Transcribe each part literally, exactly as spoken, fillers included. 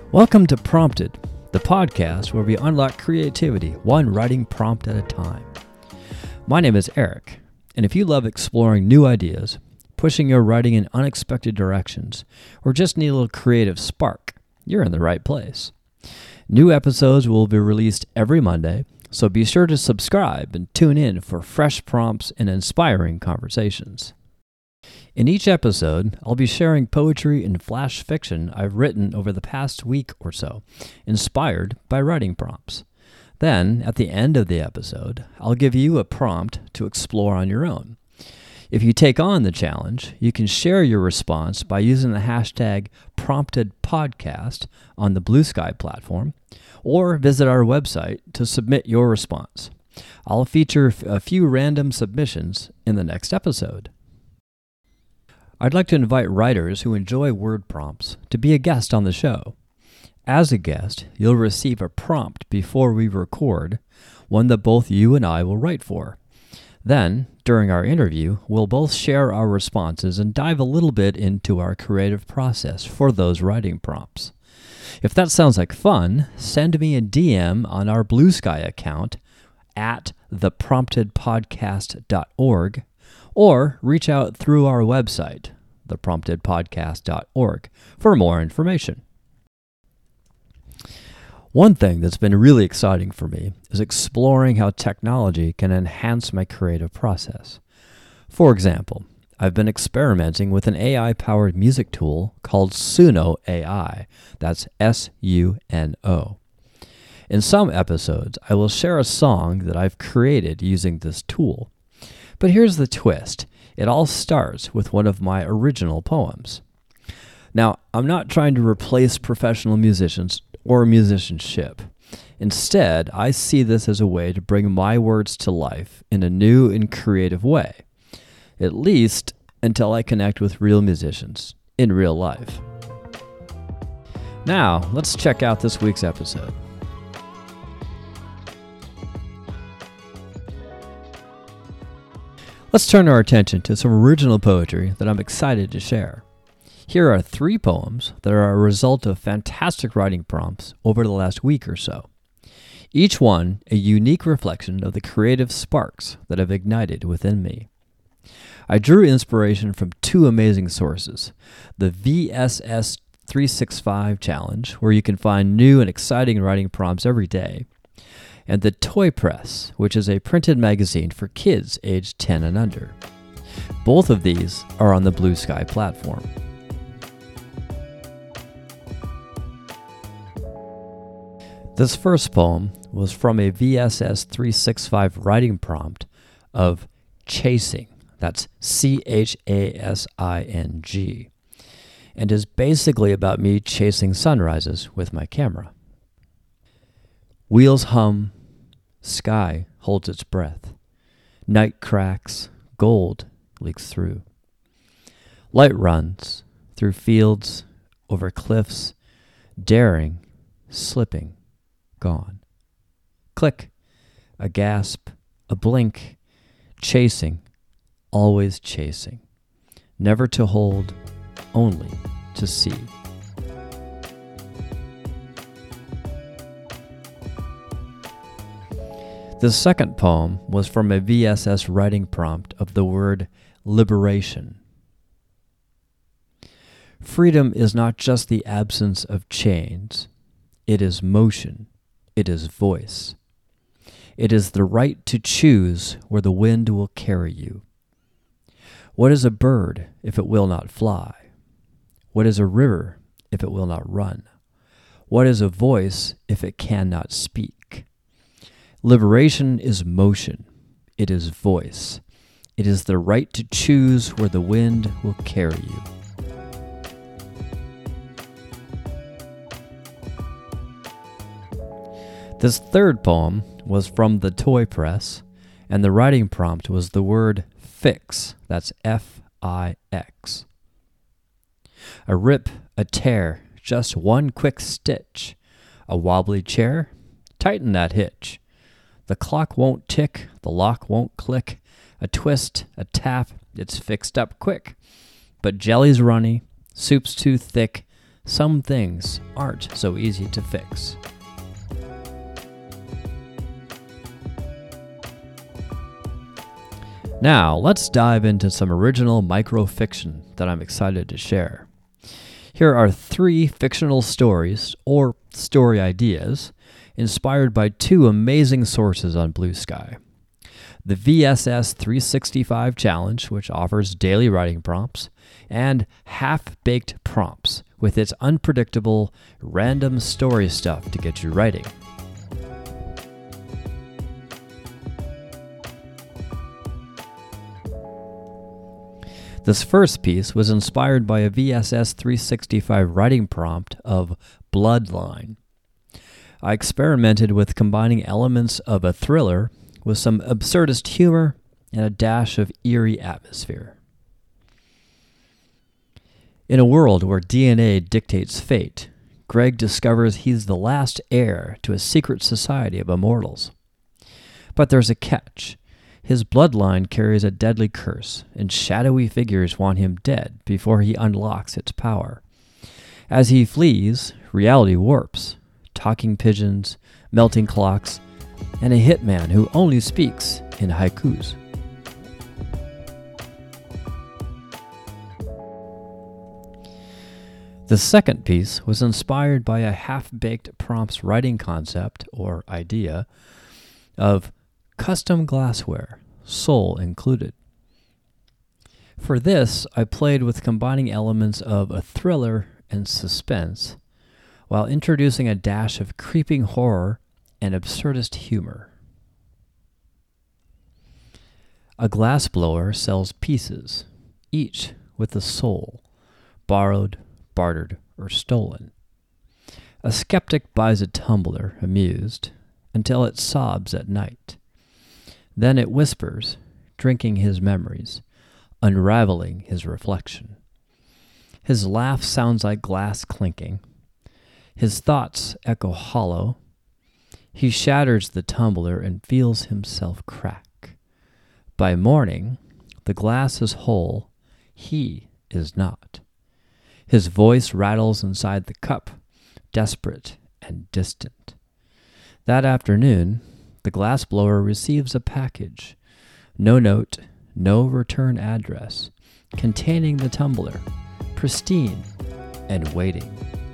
Welcome to Prompted, the podcast where we unlock creativity one writing prompt at a time. My name is Eric, and if you love exploring new ideas, pushing your writing in unexpected directions, or just need a little creative spark, you're in the right place. New episodes will be released every Monday, so be sure to subscribe and tune in for fresh prompts and inspiring conversations. In each episode, I'll be sharing poetry and flash fiction I've written over the past week or so, inspired by writing prompts. Then, at the end of the episode, I'll give you a prompt to explore on your own. If you take on the challenge, you can share your response by using the hashtag PromptedPodcast on the Blue Sky platform, or visit our website to submit your response. I'll feature a few random submissions in the next episode. I'd like to invite writers who enjoy word prompts to be a guest on the show. As a guest, you'll receive a prompt before we record, one that both you and I will write for. Then, during our interview, we'll both share our responses and dive a little bit into our creative process for those writing prompts. If that sounds like fun, send me a D M on our Blue Sky account at the prompted podcast dot org, or reach out through our website, the prompted podcast dot org, for more information. One thing that's been really exciting for me is exploring how technology can enhance my creative process. For example, I've been experimenting with an A I-powered music tool called Suno A I. That's S U N O. In some episodes, I will share a song that I've created using this tool. But here's the twist. It all starts with one of my original poems. Now, I'm not trying to replace professional musicians or musicianship. Instead, I see this as a way to bring my words to life in a new and creative way, at least until I connect with real musicians in real life. Now, let's check out this week's episode. Let's turn our attention to some original poetry that I'm excited to share. Here are three poems that are a result of fantastic writing prompts over the last week or so. Each one a unique reflection of the creative sparks that have ignited within me. I drew inspiration from two amazing sources: the V S S three sixty-five Challenge, where you can find new and exciting writing prompts every day, and the Toy Press, which is a printed magazine for kids aged ten and under. Both of these are on the Blue Sky platform. This first poem was from a V S S three sixty-five writing prompt of chasing, that's C H A S I N G, and is basically about me chasing sunrises with my camera. Wheels hum, sky holds its breath. Night cracks, gold leaks through. Light runs through fields, over cliffs, daring, slipping, gone. Click, a gasp, a blink, chasing, always chasing. Never to hold, only to see. The second poem was from a V S S writing prompt of the word liberation. Freedom is not just the absence of chains. It is motion. It is voice. It is the right to choose where the wind will carry you. What is a bird if it will not fly? What is a river if it will not run? What is a voice if it cannot speak? Liberation is motion. It is voice. It is the right to choose where the wind will carry you. This third poem was from the Toy Press, and the writing prompt was the word fix, that's F I X. A rip, a tear, just one quick stitch. A wobbly chair, tighten that hitch. The clock won't tick, the lock won't click. A twist, a tap, it's fixed up quick. But jelly's runny, soup's too thick, some things aren't so easy to fix. Now, let's dive into some original microfiction that I'm excited to share. Here are three fictional stories, or story ideas, inspired by two amazing sources on Blue Sky. The V S S three sixty-five Challenge, which offers daily writing prompts, and Half-Baked Prompts, with its unpredictable, random story stuff to get you writing. This first piece was inspired by a V S S three sixty-five writing prompt of Bloodline. I experimented with combining elements of a thriller with some absurdist humor and a dash of eerie atmosphere. In a world where D N A dictates fate, Greg discovers he's the last heir to a secret society of immortals. But there's a catch. His bloodline carries a deadly curse, and shadowy figures want him dead before he unlocks its power. As he flees, reality warps, talking pigeons, melting clocks, and a hitman who only speaks in haikus. The second piece was inspired by a half-baked prompts writing concept, or idea, of custom glassware, soul included. For this, I played with combining elements of a thriller and suspense, while introducing a dash of creeping horror and absurdist humor. A glassblower sells pieces, each with a soul, borrowed, bartered, or stolen. A skeptic buys a tumbler, amused, until it sobs at night. Then it whispers, drinking his memories, unraveling his reflection. His laugh sounds like glass clinking. His thoughts echo hollow. He shatters the tumbler and feels himself crack. By morning, the glass is whole. He is not. His voice rattles inside the cup, desperate and distant. That afternoon, the glassblower receives a package, no note, no return address, containing the tumbler, pristine and waiting.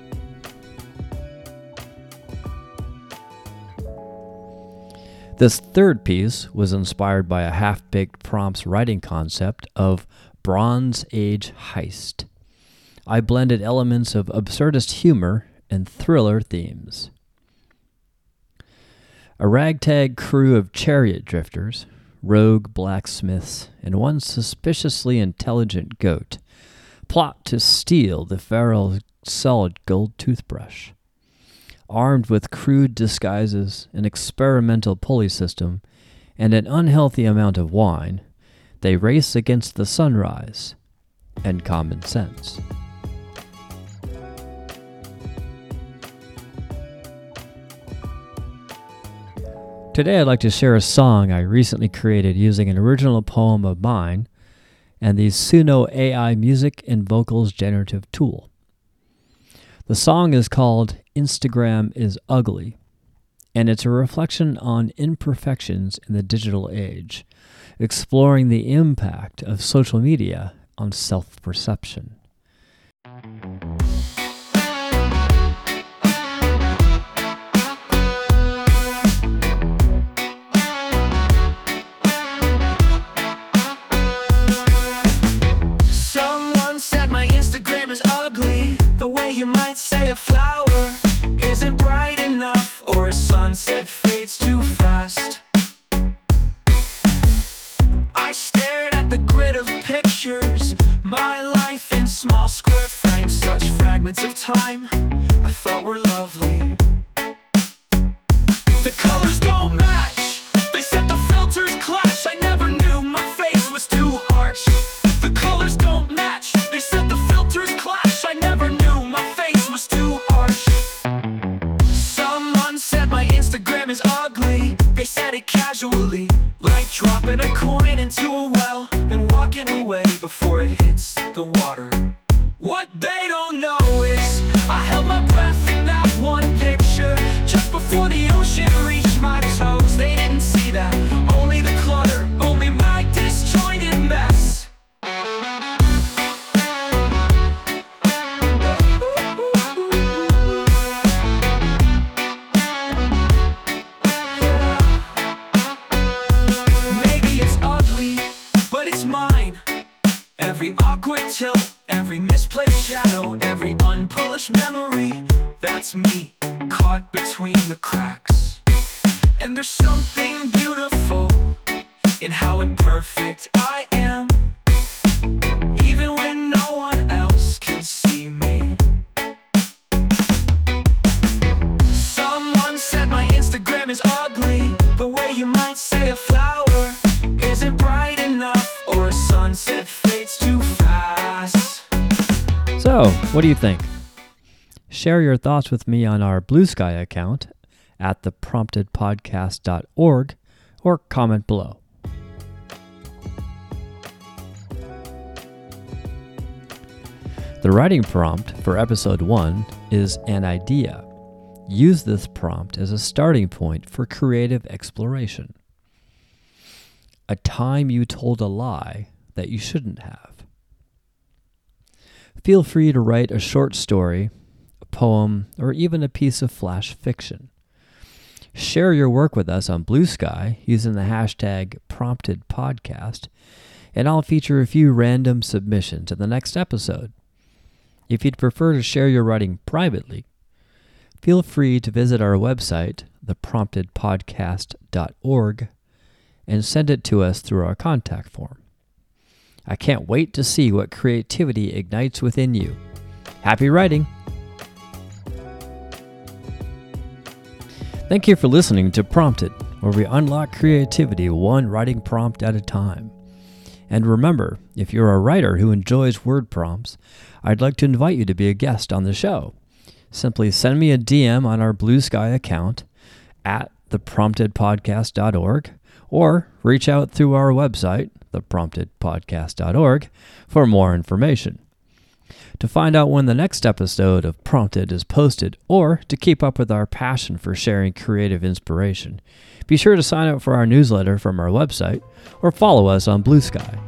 This third piece was inspired by a half-baked prompts writing concept of Bronze Age heist. I blended elements of absurdist humor and thriller themes. A ragtag crew of chariot drifters, rogue blacksmiths, and one suspiciously intelligent goat plot to steal the pharaoh's solid gold toothbrush. Armed with crude disguises, an experimental pulley system, and an unhealthy amount of wine, they race against the sunrise and common sense. Today I'd like to share a song I recently created using an original poem of mine and the Suno A I music and vocals generative tool. The song is called Instagram is Ugly, and it's a reflection on imperfections in the digital age, exploring the impact of social media on self-perception. You might say a flower isn't bright enough, or a sunset fades too fast. I stared at the grid of pictures, my life in small square frames, such fragments of time I thought were lovely. The colors don't match, they said the filters clash. I never knew my face was too harsh. The colors don't match, they said the filters clash. I never knew was too harsh. Someone said my Instagram is ugly. They said it casually, like dropping a coin into a well and walking away before it hits the water. What they don't know is shadow, every unpolished memory. That's me, caught between the cracks. And there's something beautiful in how imperfect I am, even when no one else can see me. Someone said my Instagram is ugly, the way you might say a flower isn't bright enough, or a sunset fades too fast. So, what do you think? Share your thoughts with me on our Blue Sky account at the prompted podcast dot org or comment below. The writing prompt for episode one is an idea. Use this prompt as a starting point for creative exploration. A time you told a lie that you shouldn't have. Feel free to write a short story, a poem, or even a piece of flash fiction. Share your work with us on Blue Sky using the hashtag PromptedPodcast, and I'll feature a few random submissions in the next episode. If you'd prefer to share your writing privately, feel free to visit our website, the prompted podcast dot org, and send it to us through our contact form. I can't wait to see what creativity ignites within you. Happy writing! Thank you for listening to Prompted, where we unlock creativity one writing prompt at a time. And remember, if you're a writer who enjoys word prompts, I'd like to invite you to be a guest on the show. Simply send me a D M on our Blue Sky account at the prompted podcast dot org, or reach out through our website, the prompted podcast dot org, for more information. To find out when the next episode of Prompted is posted, or to keep up with our passion for sharing creative inspiration, be sure to sign up for our newsletter from our website or follow us on Blue Sky.